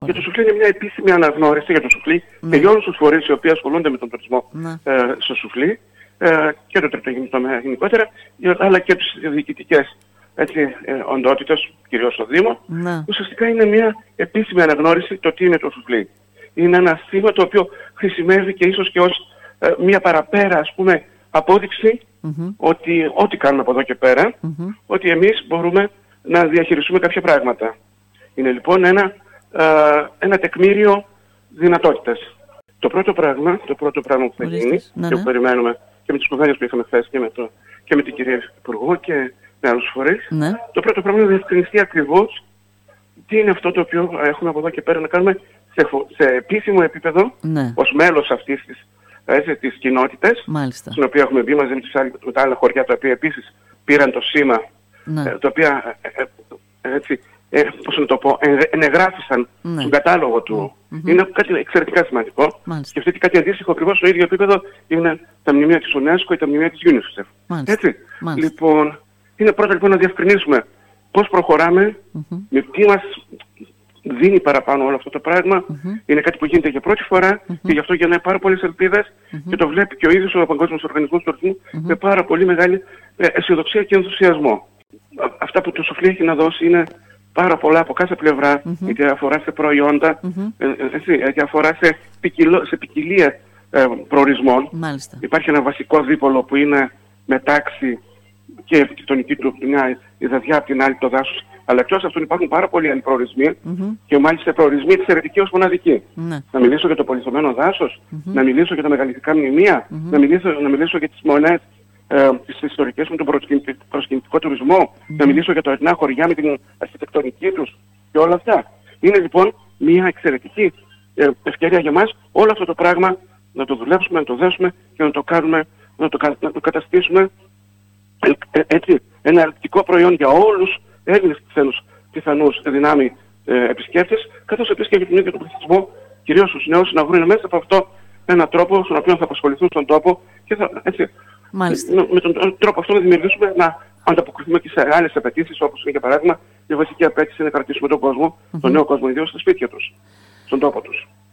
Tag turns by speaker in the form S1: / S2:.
S1: Και το σουφλί είναι μια επίσημη αναγνώριση για το σουφλί και για όλους τους φορείς οι οποίοι ασχολούνται με τον τουρισμό στο σουφλί και το τριτογενή τομέα γενικότερα, αλλά και τις διοικητικές οντότητες, κυρίως στο Δήμο. Ουσιαστικά είναι μια επίσημη αναγνώριση το τι είναι το σουφλί. Είναι ένα σήμα το οποίο χρησιμεύει και ίσως και ως μια παραπέρα, ας πούμε, απόδειξη ότι ό,τι κάνουμε από εδώ και πέρα, ότι εμείς μπορούμε να διαχειριστούμε κάποια πράγματα. Είναι λοιπόν ένα τεκμήριο δυνατότητας. Το πρώτο πράγμα που θα γίνει και που περιμένουμε και με τις κουβέντες που είχαμε χθες και με την κυρία Υπουργό και με άλλους φορείς, το πρώτο πράγμα είναι να διευκρινιστεί ακριβώς τι είναι αυτό το οποίο έχουμε από εδώ και πέρα να κάνουμε σε επίσημο επίπεδο, ως μέλος αυτής της κοινότητας, στην οποία έχουμε μπει μαζί με τα άλλα χωριά, τα οποία επίσης πήραν το σήμα, τα οποία πώς να το πω, ενεγράφησαν στον κατάλογο του. Είναι κάτι εξαιρετικά σημαντικό. Σκεφτείτε κάτι αντίστοιχο ακριβώς στο ίδιο επίπεδο είναι τα μνημεία της UNESCO ή τα μνημεία της UNICEF. Έτσι. Λοιπόν, είναι πρώτα λοιπόν να διευκρινίσουμε πώς προχωράμε, με τι μας δίνει παραπάνω όλο αυτό το πράγμα. Είναι κάτι που γίνεται για πρώτη φορά και γι' αυτό γεννάει πάρα πολλές ελπίδες και το βλέπει και ο ίδιος ο Παγκόσμιος Οργανισμός Τουρισμού με πάρα πολύ μεγάλη αισιοδοξία και ενθουσιασμό. Αυτά που το σουφλί έχει να δώσει είναι πάρα πολλά από κάθε πλευρά, είτε αφορά σε προϊόντα, είτε αφορά σε ποικιλία προορισμών. Υπάρχει ένα βασικό δίπολο που είναι μετάξι και η αρχιτεκτονική του, μια η δαδιά από την άλλη το δάσος, αλλά εκτός αυτών υπάρχουν πάρα πολλοί άλλοι προορισμοί και μάλιστα προορισμοί εξαιρετικοί ως μοναδικοί. Να μιλήσω για το πολιθωμένο δάσος, να μιλήσω για τα μεγαλειθικά μνημεία, να μιλήσω για τις μονές, τις ιστορικές με τον προσκυνητικό τουρισμό, να μιλήσω για τα ορεινά χωριά με την αρχιτεκτονική τους και όλα αυτά. Είναι λοιπόν μια εξαιρετική ευκαιρία για μας όλο αυτό το πράγμα να το δουλέψουμε, να το δέσουμε και να το κάνουμε, να το καταστήσουμε έτσι ένα ελκτικό προϊόν για όλους Έλληνες πιθανούς δυνάμει επισκέπτες, καθώς επίσης και για τον ίδιο τον πληθυσμό, κυρίως τους νέους, να βρουν μέσα από αυτό έναν τρόπο στον οποίο θα απασχοληθούν στον τόπο και θα, έτσι, με τον τρόπο αυτό να δημιουργήσουμε, να ανταποκριθούμε και σε άλλες απαιτήσεις, όπως είναι για παράδειγμα η βασική απαιτήση να κρατήσουμε τον κόσμο, τον νέο κόσμο, ιδίως στα σπίτια τους, στον τόπο τους.